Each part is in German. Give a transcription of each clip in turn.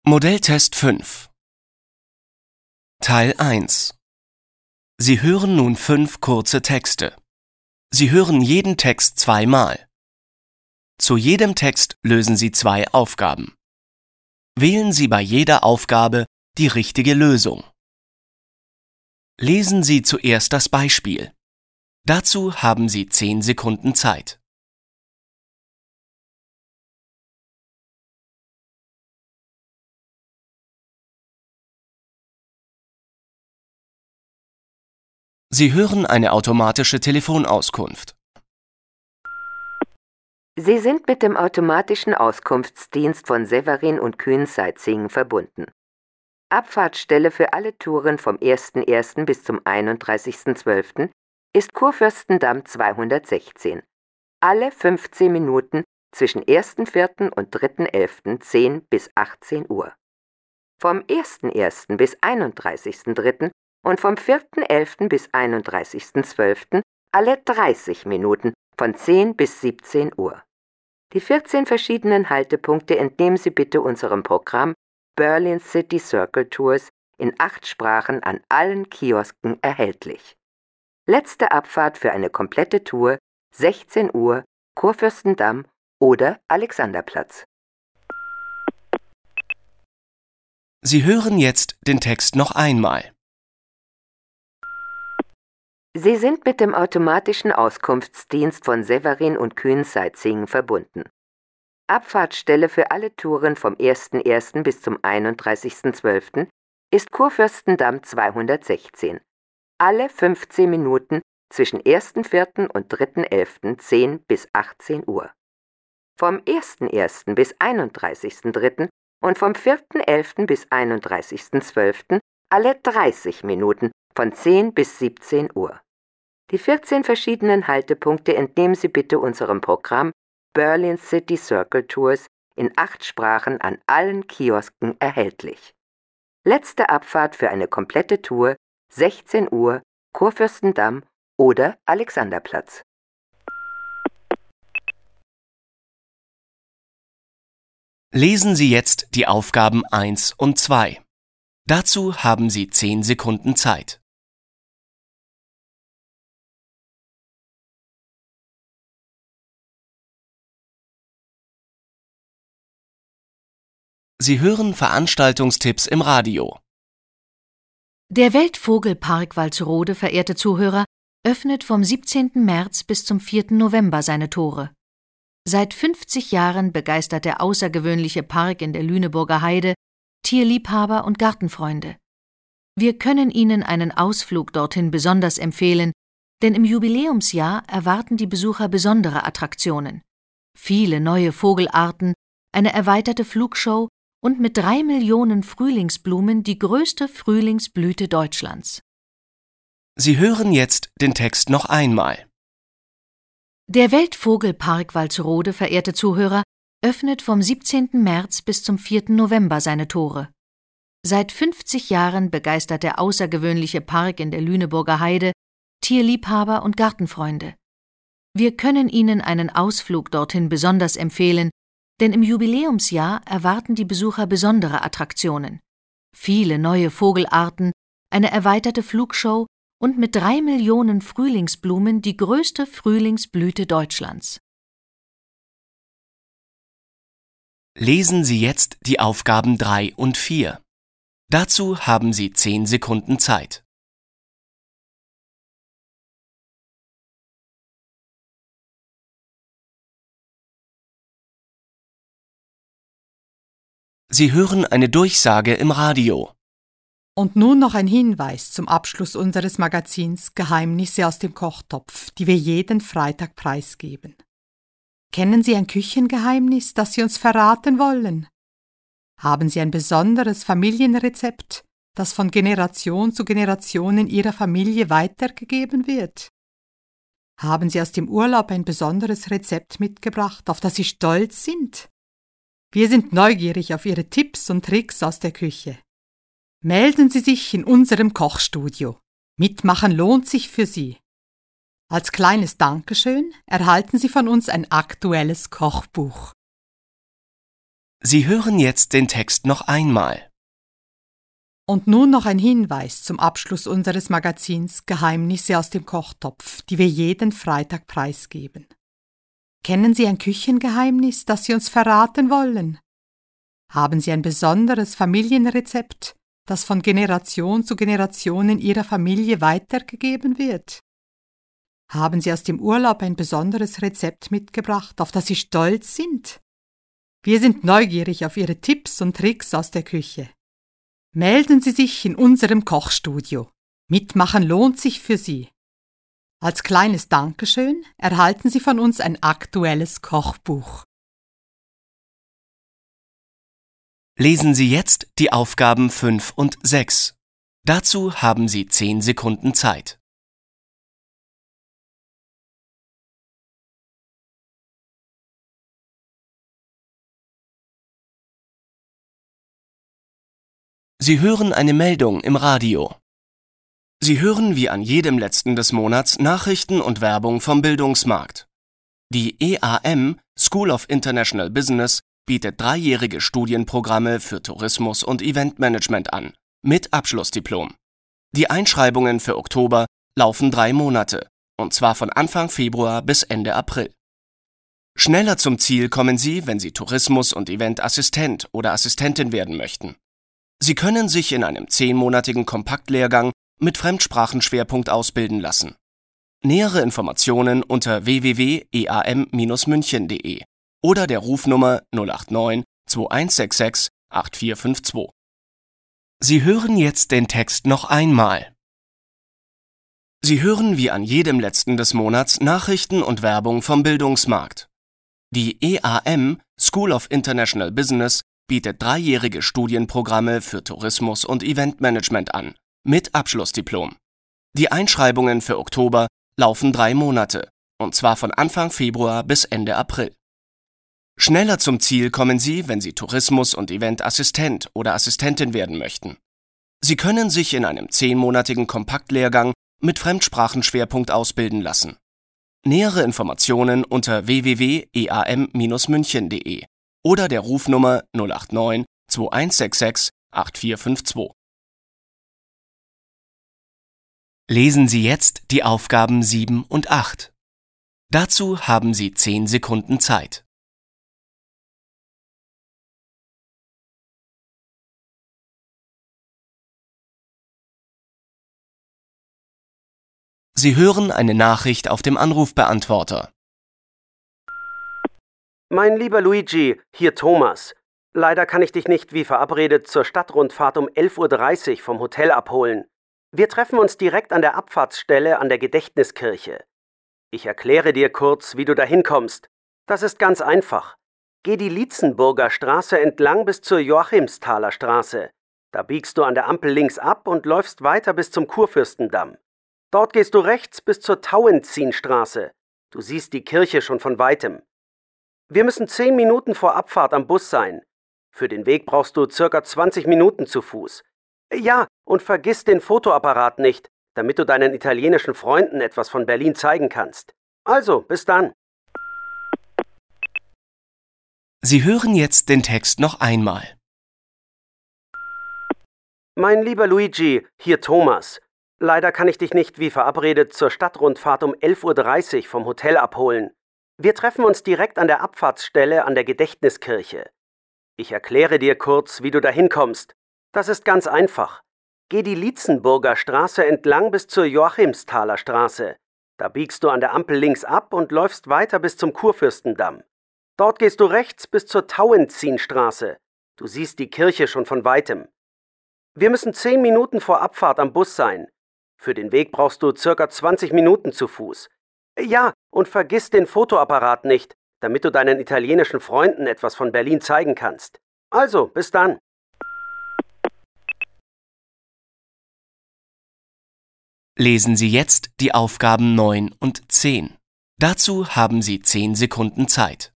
Modelltest 5 Teil 1 Sie hören nun 5 kurze Texte. Sie hören jeden Text zweimal. Zu jedem Text lösen Sie 2 Aufgaben. Wählen Sie bei jeder Aufgabe die richtige Lösung. Lesen Sie zuerst das Beispiel. Dazu haben Sie 10 Sekunden Zeit. Sie hören eine automatische Telefonauskunft. Sie sind mit dem automatischen Auskunftsdienst von Severin & Kühn Sightseeing verbunden. Abfahrtsstelle für alle Touren vom 1.1. bis zum 31.12. ist Kurfürstendamm 216. Alle 15 Minuten zwischen 1.4. und 3.11. 10 bis 18 Uhr. Vom 1.1. bis 31.3. und vom 4.11. bis 31.12. alle 30 Minuten von 10 bis 17 Uhr. Die 14 verschiedenen Haltepunkte entnehmen Sie bitte unserem Programm Berlin City Circle Tours in 8 Sprachen an allen Kiosken erhältlich. Letzte Abfahrt für eine komplette Tour 16 Uhr, Kurfürstendamm oder Alexanderplatz. Sie hören jetzt den Text noch einmal. Sie sind mit dem automatischen Auskunftsdienst von Severin & Kühn Sightseeing verbunden. Abfahrtsstelle für alle Touren vom 1.1. bis zum 31.12. ist Kurfürstendamm 216. Alle 15 Minuten zwischen 1.4. und 3.11. 10 bis 18 Uhr. Vom 1.1. bis 31.3. und vom 4.11. bis 31.12. alle 30 Minuten von 10 bis 17 Uhr. Die 14 verschiedenen Haltepunkte entnehmen Sie bitte unserem Programm Berlin City Circle Tours in 8 Sprachen an allen Kiosken erhältlich. Letzte Abfahrt für eine komplette Tour 16 Uhr, Kurfürstendamm oder Alexanderplatz. Lesen Sie jetzt die Aufgaben 1 und 2. Dazu haben Sie 10 Sekunden Zeit. Sie hören Veranstaltungstipps im Radio. Der Weltvogelpark Walsrode, verehrte Zuhörer, öffnet vom 17. März bis zum 4. November seine Tore. Seit 50 Jahren begeistert der außergewöhnliche Park in der Lüneburger Heide Tierliebhaber und Gartenfreunde. Wir können Ihnen einen Ausflug dorthin besonders empfehlen, denn im Jubiläumsjahr erwarten die Besucher besondere Attraktionen. Viele neue Vogelarten, eine erweiterte Flugshow und mit 3 Millionen Frühlingsblumen die größte Frühlingsblüte Deutschlands. Sie hören jetzt den Text noch einmal. Der Weltvogelpark Walsrode, verehrte Zuhörer, öffnet vom 17. März bis zum 4. November seine Tore. Seit 50 Jahren begeistert der außergewöhnliche Park in der Lüneburger Heide Tierliebhaber und Gartenfreunde. Wir können Ihnen einen Ausflug dorthin besonders empfehlen, denn im Jubiläumsjahr erwarten die Besucher besondere Attraktionen. Viele neue Vogelarten, eine erweiterte Flugshow und mit 3 Millionen Frühlingsblumen die größte Frühlingsblüte Deutschlands. Lesen Sie jetzt die Aufgaben 3 und 4. Dazu haben Sie 10 Sekunden Zeit. Sie hören eine Durchsage im Radio. Und nun noch ein Hinweis zum Abschluss unseres Magazins Geheimnisse aus dem Kochtopf, die wir jeden Freitag preisgeben. Kennen Sie ein Küchengeheimnis, das Sie uns verraten wollen? Haben Sie ein besonderes Familienrezept, das von Generation zu Generation in Ihrer Familie weitergegeben wird? Haben Sie aus dem Urlaub ein besonderes Rezept mitgebracht, auf das Sie stolz sind? Wir sind neugierig auf Ihre Tipps und Tricks aus der Küche. Melden Sie sich in unserem Kochstudio. Mitmachen lohnt sich für Sie. Als kleines Dankeschön erhalten Sie von uns ein aktuelles Kochbuch. Sie hören jetzt den Text noch einmal. Und nun noch ein Hinweis zum Abschluss unseres Magazins Geheimnisse aus dem Kochtopf, die wir jeden Freitag preisgeben. Kennen Sie ein Küchengeheimnis, das Sie uns verraten wollen? Haben Sie ein besonderes Familienrezept, das von Generation zu Generation in Ihrer Familie weitergegeben wird? Haben Sie aus dem Urlaub ein besonderes Rezept mitgebracht, auf das Sie stolz sind? Wir sind neugierig auf Ihre Tipps und Tricks aus der Küche. Melden Sie sich in unserem Kochstudio. Mitmachen lohnt sich für Sie. Als kleines Dankeschön erhalten Sie von uns ein aktuelles Kochbuch. Lesen Sie jetzt die Aufgaben 5 und 6. Dazu haben Sie 10 Sekunden Zeit. Sie hören eine Meldung im Radio. Sie hören wie an jedem letzten des Monats Nachrichten und Werbung vom Bildungsmarkt. Die EAM, School of International Business, bietet 3-jährige Studienprogramme für Tourismus und Eventmanagement an, mit Abschlussdiplom. Die Einschreibungen für Oktober laufen 3 Monate, und zwar von Anfang Februar bis Ende April. Schneller zum Ziel kommen Sie, wenn Sie Tourismus- und Eventassistent oder Assistentin werden möchten. Sie können sich in einem 10-monatigen Kompaktlehrgang mit Fremdsprachenschwerpunkt ausbilden lassen. Nähere Informationen unter www.eam-münchen.de oder der Rufnummer 089 2166 8452. Sie hören jetzt den Text noch einmal. Sie hören wie an jedem letzten des Monats Nachrichten und Werbung vom Bildungsmarkt. Die EAM, School of International Business, bietet 3-jährige Studienprogramme für Tourismus und Eventmanagement an, mit Abschlussdiplom. Die Einschreibungen für Oktober laufen 3 Monate, und zwar von Anfang Februar bis Ende April. Schneller zum Ziel kommen Sie, wenn Sie Tourismus- und Eventassistent oder Assistentin werden möchten. Sie können sich in einem 10-monatigen Kompaktlehrgang mit Fremdsprachenschwerpunkt ausbilden lassen. Nähere Informationen unter www.eam-münchen.de oder der Rufnummer 089 2166 8452. Lesen Sie jetzt die Aufgaben 7 und 8. Dazu haben Sie 10 Sekunden Zeit. Sie hören eine Nachricht auf dem Anrufbeantworter. Mein lieber Luigi, hier Thomas. Leider kann ich dich nicht wie verabredet zur Stadtrundfahrt um 11:30 Uhr vom Hotel abholen. Wir treffen uns direkt an der Abfahrtsstelle an der Gedächtniskirche. Ich erkläre dir kurz, wie du dahin kommst. Das ist ganz einfach. Geh die Lietzenburger Straße entlang bis zur Joachimsthaler Straße. Da biegst du an der Ampel links ab und läufst weiter bis zum Kurfürstendamm. Dort gehst du rechts bis zur Tauentzienstraße. Du siehst die Kirche schon von weitem. Wir müssen 10 Minuten vor Abfahrt am Bus sein. Für den Weg brauchst du ca. 20 Minuten zu Fuß. Ja, und vergiss den Fotoapparat nicht, damit du deinen italienischen Freunden etwas von Berlin zeigen kannst. Also, bis dann. Sie hören jetzt den Text noch einmal. Mein lieber Luigi, hier Thomas. Leider kann ich dich nicht wie verabredet zur Stadtrundfahrt um 11:30 Uhr vom Hotel abholen. Wir treffen uns direkt an der Abfahrtsstelle an der Gedächtniskirche. Ich erkläre dir kurz, wie du dahin kommst. Das ist ganz einfach. Geh die Lietzenburger Straße entlang bis zur Joachimsthaler Straße. Da biegst du an der Ampel links ab und läufst weiter bis zum Kurfürstendamm. Dort gehst du rechts bis zur Tauentzienstraße. Du siehst die Kirche schon von weitem. Wir müssen 10 Minuten vor Abfahrt am Bus sein. Für den Weg brauchst du ca. 20 Minuten zu Fuß. Ja, und vergiss den Fotoapparat nicht, damit du deinen italienischen Freunden etwas von Berlin zeigen kannst. Also, bis dann. Lesen Sie jetzt die Aufgaben 9 und 10. Dazu haben Sie 10 Sekunden Zeit.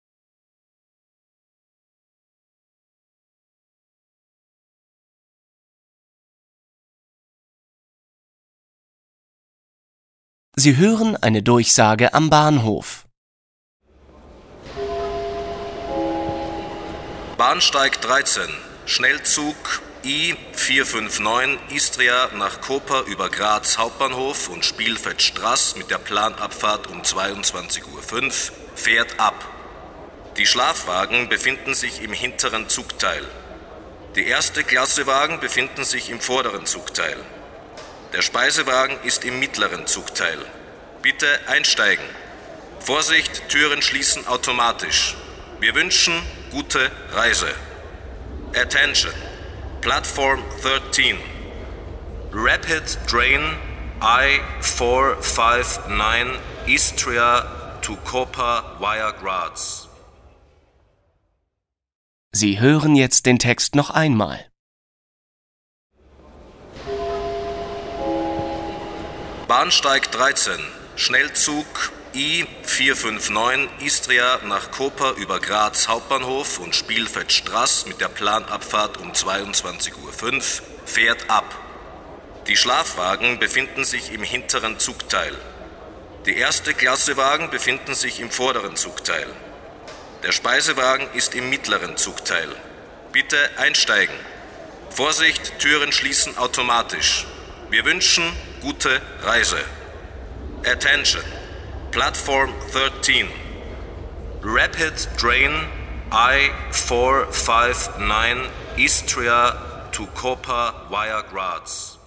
Sie hören eine Durchsage am Bahnhof. Bahnsteig 13, Schnellzug I459 Istria nach Koper über Graz Hauptbahnhof und Spielfeldstraß mit der Planabfahrt um 22:05 Uhr fährt ab. Die Schlafwagen befinden sich im hinteren Zugteil. Die Erste-Klasse-Wagen befinden sich im vorderen Zugteil. Der Speisewagen ist im mittleren Zugteil. Bitte einsteigen. Vorsicht, Türen schließen automatisch. Wir wünschen gute Reise. Attention. Platform 13. Rapid Train I459 Istria to Koper via Graz. Sie hören jetzt den Text noch einmal. Bahnsteig 13, Schnellzug I459 Istria nach Koper über Graz Hauptbahnhof und Spielfeldstraß mit der Planabfahrt um 22:05 Uhr fährt ab. Die Schlafwagen befinden sich im hinteren Zugteil. Die Erste-Klasse-Wagen befinden sich im vorderen Zugteil. Der Speisewagen ist im mittleren Zugteil. Bitte einsteigen. Vorsicht, Türen schließen automatisch. Wir wünschen gute Reise. Attention. Platform 13. Rapid Train I459 Istria to Koper via Graz.